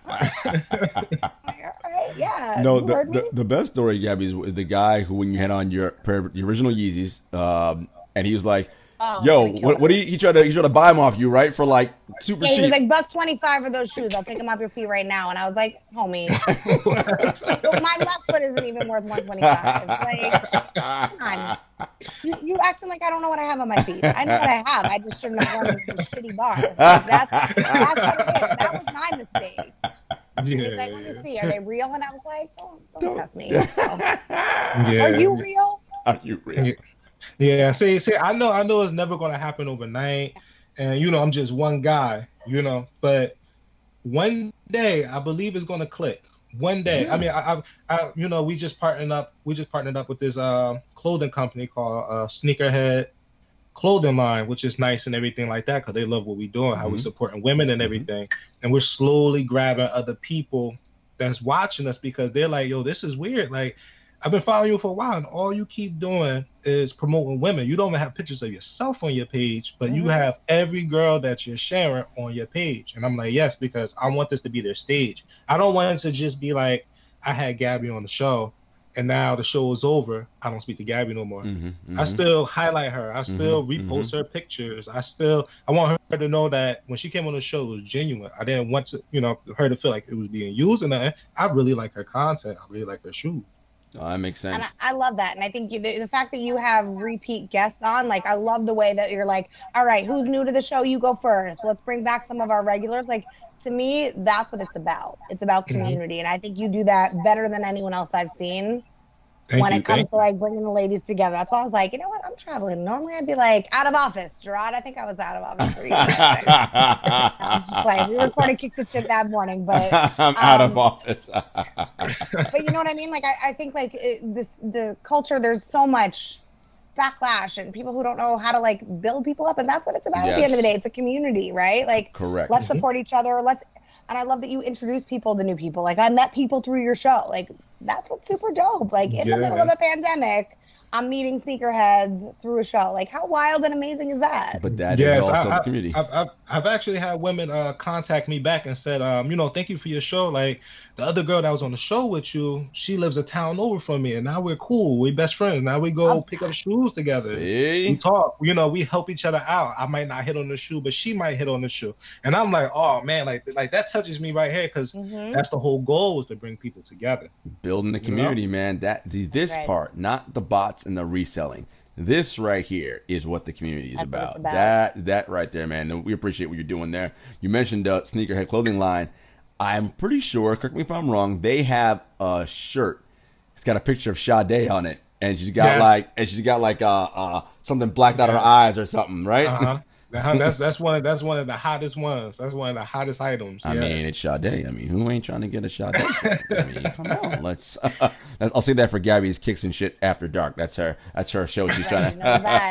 all right, yeah. No, the best story, Gabby, is the guy who, when you had on your original Yeezys, and he was like, yo, what do you, he tried to buy them off you, right? For like super cheap. He was like, $125 for those shoes. I'll take them off your feet right now. And I was like, homie, my left foot isn't even worth $125. Like, come on. You acting like I don't know what I have on my feet. I know what I have. I just shouldn't have worn this shitty bar. Like, that's what it is. That was my mistake. He's like, let me see, are they real? And I was like, don't test me. So. Are you real? Are you real? Yeah, see, I know it's never gonna happen overnight, and you know I'm just one guy, you know. But one day, I believe it's gonna click. One day, yeah. I mean, I you know, we just partnered up with this clothing company called Sneakerhead Clothing Line, which is nice and everything like that, because they love what we're doing, how we supporting women and everything, and we're slowly grabbing other people that's watching us, because they're like, yo, this is weird, like. I've been following you for a while, and all you keep doing is promoting women. You don't even have pictures of yourself on your page, but you have every girl that you're sharing on your page. And I'm like, yes, because I want this to be their stage. I don't want it to just be like, I had Gabby on the show, and now the show is over. I don't speak to Gabby no more. I still highlight her. I still repost her pictures. I want her to know that when she came on the show, it was genuine. I didn't want to, you know, her to feel like it was being used. And I really like her content. I really like her shoes. Oh, that makes sense. And I love that. And I think the fact that you have repeat guests on, like, I love the way that you're like, all right, who's new to the show? You go first. Let's bring back some of our regulars. Like, to me, that's what it's about. It's about community. And I think you do that better than anyone else I've seen when it comes to, like, bringing the ladies together. That's why I was like, you know what? I'm traveling. Normally I'd be like, out of office. Gerard, I think I was out of office for you. I'm just playing. We recorded Kicks and Shit that morning, but I'm out of office. But you know what I mean? Like, I think, like, the culture, there's so much backlash and people who don't know how to, like, build people up. And that's what it's about at the end of the day. It's a community, right? Like, correct. Let's support each other. And I love that you introduce people to new people. Like, I met people through your show. Like, that's what's super dope. Like, in the middle of a pandemic, I'm meeting sneakerheads through a show. Like, how wild and amazing is that? But that is also the community. I've actually had women contact me back and said, thank you for your show. Like, the other girl that was on the show with you, she lives a town over from me, and now we're cool. We're best friends. Now we go pick up shoes together. See? We talk. We help each other out. I might not hit on the shoe, but she might hit on the shoe. And I'm like, oh man, like that touches me right here, because that's the whole goal, is to bring people together. Building the community, man. This part, not the bots and the reselling. This right here is what the community is about. That right there, man. And we appreciate what you're doing there. You mentioned Sneakerhead Clothing Line. I'm pretty sure, correct me if I'm wrong, they have a shirt. It's got a picture of Sade on it, and she's got something blacked out of her eyes or something, right? That's one of the hottest ones. That's one of the hottest items. I mean, it's Sade. I mean, who ain't trying to get a Sade? I mean, come on. Let's. I'll say that for Gabby's Kicks and Shit After Dark. That's her show. She's trying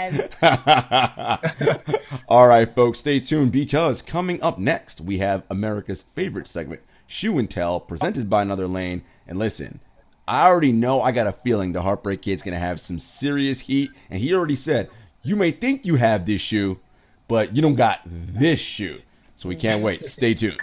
to. All right, folks, stay tuned, because coming up next we have America's favorite segment, Shoe and Tell, presented by Another Lane. And listen, I already know. I got a feeling the Heartbreak Kid's gonna have some serious heat, and he already said, "You may think you have this shoe, but you don't got this shoe." So we can't wait. Stay tuned.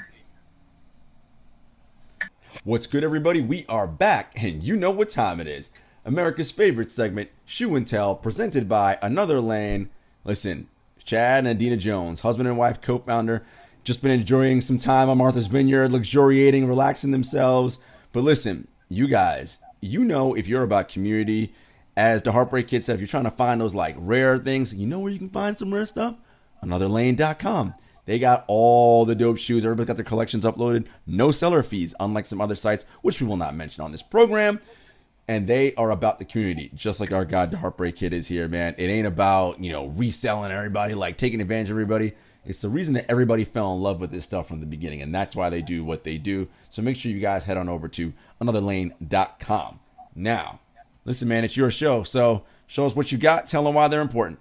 What's good, everybody? We are back, and you know what time it is. America's favorite segment, Shoe and Tell, presented by Another Lane. Listen, Chad and Adina Jones, husband and wife, co-founder, just been enjoying some time on Martha's Vineyard, luxuriating, relaxing themselves. But listen, you guys, if you're about community, as the Heartbreak Kid said, if you're trying to find those like rare things, you know where you can find some rare stuff? AnotherLane.com. They got all the dope shoes. Everybody's got their collections uploaded. No seller fees, unlike some other sites, which we will not mention on this program. And they are about the community, just like our God, the Heartbreak Kid, is here, man. It ain't about, reselling everybody, like taking advantage of everybody. It's the reason that everybody fell in love with this stuff from the beginning, and that's why they do what they do. So make sure you guys head on over to AnotherLane.com. Now, listen, man, it's your show. So show us what you got. Tell them why they're important.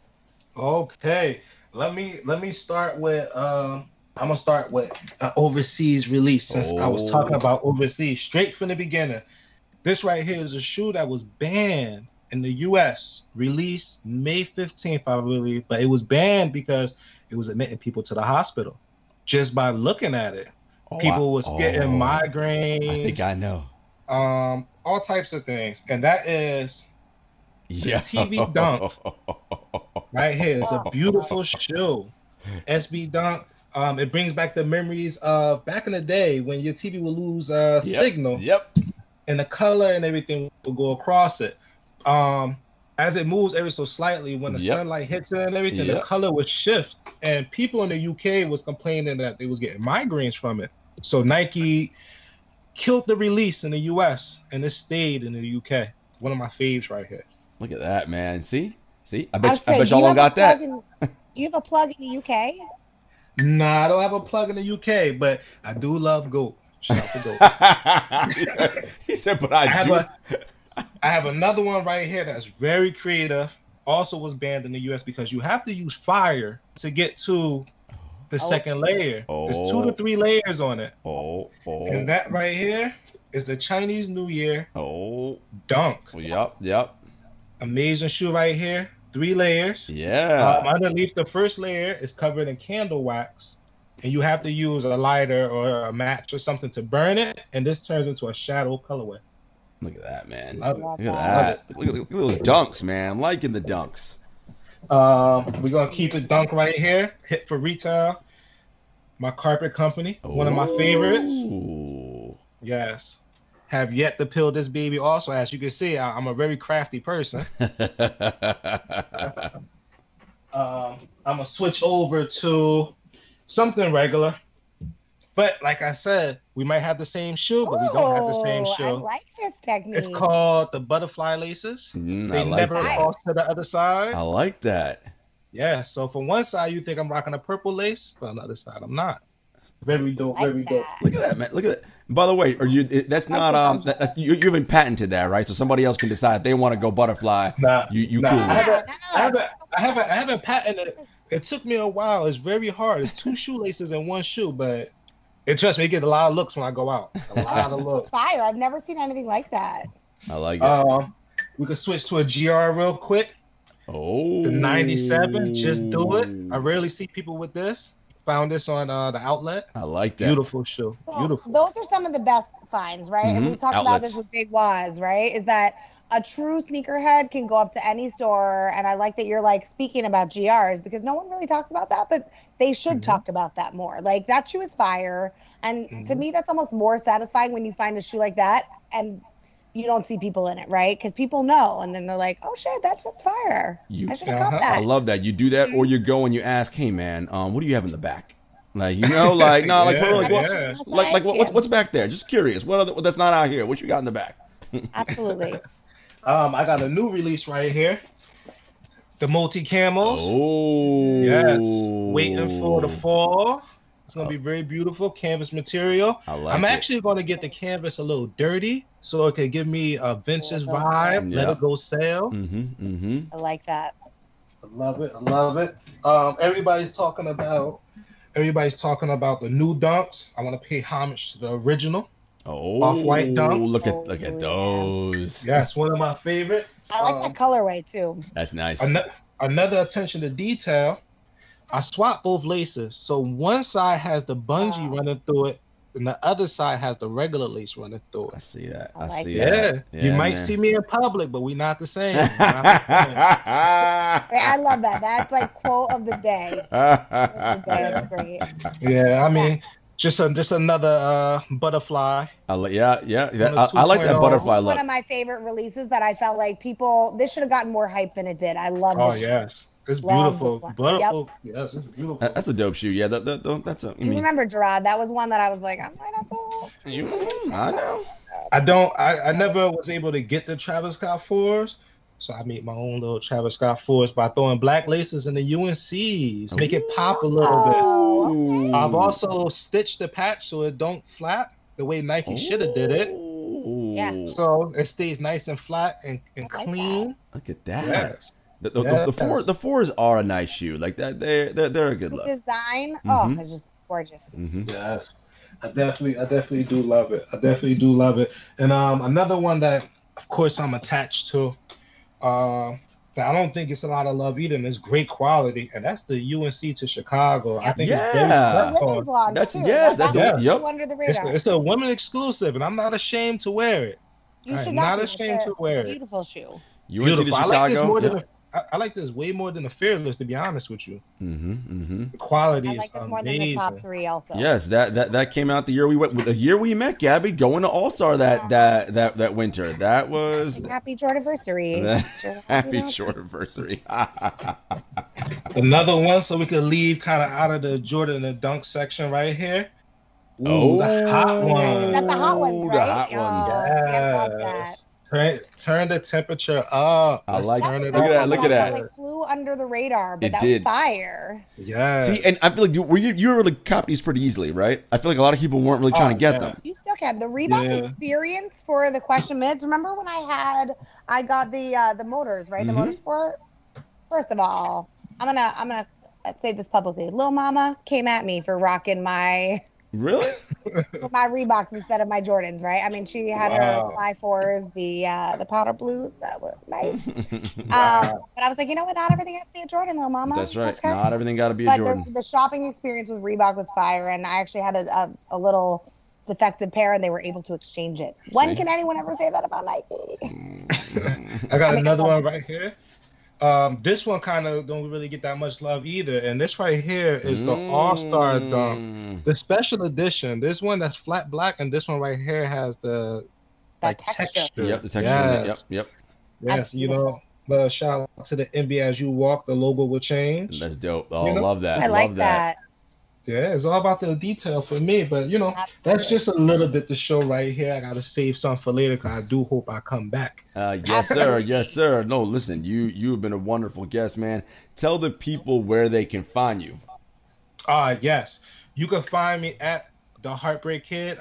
Okay. Let me start with I'm gonna start with an overseas release, since I was talking about overseas straight from the beginning. This right here is a shoe that was banned in the U.S. Released May 15th, I believe, but it was banned because it was admitting people to the hospital just by looking at it. People was getting migraines. I think I know. All types of things, and that is the TV Dunk. Right here, it's a beautiful shoe. SB Dunk. It brings back the memories of back in the day when your TV would lose signal. Yep. And the color and everything will go across it. As it moves ever so slightly, when the sunlight hits it and everything, the color would shift. And people in the UK was complaining that they was getting migraines from it. So Nike killed the release in the US, and it stayed in the UK. One of my faves right here. Look at that, man. See? I bet y'all don't got that. Do you have a plug in the UK? Nah, I don't have a plug in the UK, but I do love GOAT. Shout out to GOAT. He said, but I do. I have another one right here that's very creative. Also was banned in the US because you have to use fire to get to the second layer. There's 2 to 3 layers on it. And that right here is the Chinese New Year Dunk. Yep. Amazing shoe right here. 3 layers. Yeah. Underneath the first layer is covered in candle wax, and you have to use a lighter or a match or something to burn it, and this turns into a shadow colorway. Look at that, man. Look at that. Look at those dunks, man. I'm liking the dunks. We're going to keep the Dunk right here. Hit for retail. My carpet company. One of my favorites. Yes. Have yet to peel this baby also. As you can see, I'm a very crafty person. I'm going to switch over to something regular. But like I said, we might have the same shoe, but we don't have the same shoe. I like this technique. It's called the butterfly laces. They never cross to the other side. I like that. Yeah, so from one side, you think I'm rocking a purple lace. From the other side, I'm not. Very dope, very dope. Look at that, man. Look at that. By the way, are you? That's not you haven't patented that, right? So somebody else can decide if they want to go butterfly. Nah, you nah, cool. I haven't patented it. It took me a while. It's very hard. It's 2 shoelaces in one shoe, but trust me, it get a lot of looks when I go out. A lot of looks. Fire! I've never seen anything like that. I like it. We could switch to a GR real quick. Oh, The 97, just do it. I rarely see people with this. Found this on the outlet. I like that. Beautiful shoe. Well, Beautiful. those are some of the best finds, right? And we talked about Outlets. this with Big Waz, right? Is that a true sneakerhead can go up to any store, and I like that you're like speaking about GRs because no one really talks about that, but they should talk about that more. Like that shoe is fire, and to me, that's almost more satisfying when you find a shoe like that and you don't see people in it, right? Because people know, and then they're like, "Oh shit, that's just fire! I should have caught that." I love that. You do that, or you go and you ask, "Hey man, what do you have in the back?" Like, you know, like no, like for real, like, Yeah. what's back there? Just curious. What that's not out here? What you got in the back? Absolutely. I got a new release right here. The multi camos. Oh, Yes. Waiting for the fall. It's gonna be very beautiful canvas material. I like I'm it. actually gonna get the canvas a little dirty so it could give me a vintage vibe. Let Yeah. it go sail. I like that. I love it. I love it. Everybody's talking about the new dunks. I want to pay homage to the original. Oh, Off-white dunk. Look at those. Yes, one of my favorite. I like that colorway too. That's nice. Another attention to detail. I swapped both laces, so one side has the bungee running through it, and the other side has the regular lace running through I it. see that. I I like see Yeah, that. you might see me in public, but we not the same. We're not the same. I love that. That's like quote of the day. That's great. Yeah, I mean, just another butterfly. I like that. the I like that 2.0. butterfly One look. of my favorite releases that I felt like this should have gotten more hype than it did. I love Oh this. yes, it's Love beautiful. this one. Beautiful. Yes, it's beautiful. That's a dope shoe. Yeah, that's a. I You mean, remember Gerard? That was one that I was like, I might have to. I know. I never was able to get the Travis Scott 4s, so I made my own little Travis Scott 4s by throwing black laces in the UNCs, make it pop a little Oh, bit. I've also stitched the patch so it don't flap the way Nike should have did it, Yeah. so it stays nice and flat and like clean. Look at that. Yes. The fours are a nice shoe. Like that, they're a good the look. design. Oh, it's just gorgeous. Yes, I definitely do love it. I definitely do love it. And another one that, of course, I'm attached to, that I don't think it's a lot of love either, and it's great quality, and that's the UNC to Chicago. I think it's very Yeah. The slept women's on. launch That's- too. yes, That that's one yep. flew under the It's, radar. it's a women exclusive, and I'm not ashamed to wear it. You should I'm not not be. ashamed It's to a wear it. Beautiful shoe. You went to Beautiful. I Chicago. like this more than I like this way more than the Fearless, to be honest with you. The quality I is like this more amazing. than the top three. Also. Yes, that came out the year we met, Gabby, going to All Star that winter. That was Happy Jordanversary. happy short anniversary. Another one, so we could leave kind of out of the Jordan and Dunk section right here. Ooh, Oh, the hot Is one. that the hot ones, the right? hot one. I love that. Yes. Turn the temperature up. I Let's like turn it. it Look at that, up. look at that. Like flew under the radar, but It that did. was fire. Yes. See, and I feel like you were able to copy these pretty easily, right? I feel like a lot of people weren't really trying to get yeah. them. You still can. The Reebok Yeah. experience for the question mids. Remember when I got the motors, right? The motorsport. First of all, I'm gonna let's say this publicly. Lil Mama came at me for rocking my Really? Reeboks instead of my Jordans, right? I mean, she had her Wow. Fly 4s, the powder blues that were nice. But I was like, you know what? Not everything has to be a Jordan, Lil Mama. That's right. Okay. Not everything got to be a But Jordan. the shopping experience with Reebok was fire, and I actually had a little defective pair, and they were able to exchange it. When See? can anyone ever say that about Nike? I got I mean, another I love one right here. This one kind of don't really get that much love either. And this right here is the All-Star Dunk, the special edition. This one that's flat black, and this one right here has the That like texture. Yep, the texture. on it. Yes. Yep. Yes, That's you know. But shout out to the NBA as you walk, the logo will change. That's dope. Oh, You know? love that. I like love that. Yeah, it's all about the detail for me. But you know, that's just a little bit to show right here. I gotta save some for later because I do hope I come back. Yes, sir. Yes, sir. No, listen, you've been a wonderful guest, man. Tell the people where they can find you. Yes, you can find me at the Heartbreak Kid,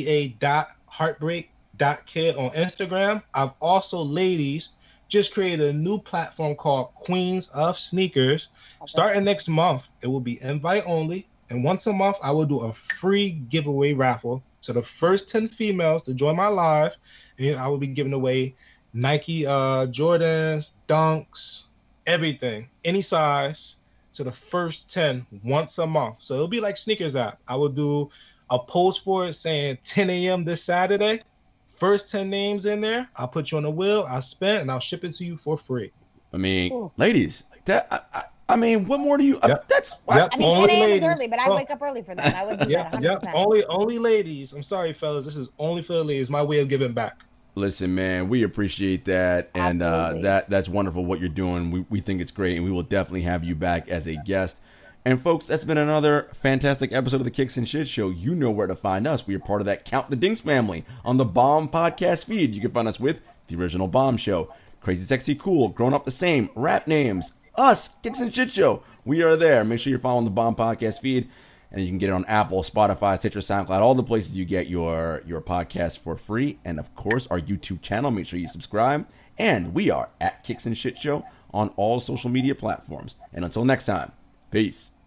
da.heartbreak.kid on Instagram. I've also, ladies, just created a new platform called Queens of Sneakers. Starting next month, it will be invite only. And once a month, I will do a free giveaway raffle. So the first 10 females to join my live, and I will be giving away Nike Jordans, Dunks, everything, any size, to the first 10 once a month. So it'll be like Sneakers app. I will do a post for it saying 10 a.m. this Saturday. First 10 names in there, I'll put you on the wheel, I'll spend, and I'll ship it to you for free. I mean, ladies, I mean, what more do you? Yep. I mean, only 10 a.m. is ladies. early, but I'd wake up early for that. I would do that 100%. Yep. Only ladies. I'm sorry, fellas. This is only for the ladies. My way of giving back. Listen, man, we appreciate that, and that's wonderful what you're doing. We think it's great, and we will definitely have you back as a guest. And folks, that's been another fantastic episode of the Kicks and Shit Show. You know where to find us. We are part of that Count the Dinks family on the Bomb podcast feed. You can find us with the original Bomb Show, Crazy Sexy Cool, Grown Up the Same, Rap Names, us, Kicks and Shit Show. We are there. Make sure you're following the Bomb podcast feed, and you can get it on Apple, Spotify, Stitcher, SoundCloud, all the places you get your podcast for free. And of course, our YouTube channel. Make sure you subscribe. And we are at Kicks and Shit Show on all social media platforms. And until next time, peace.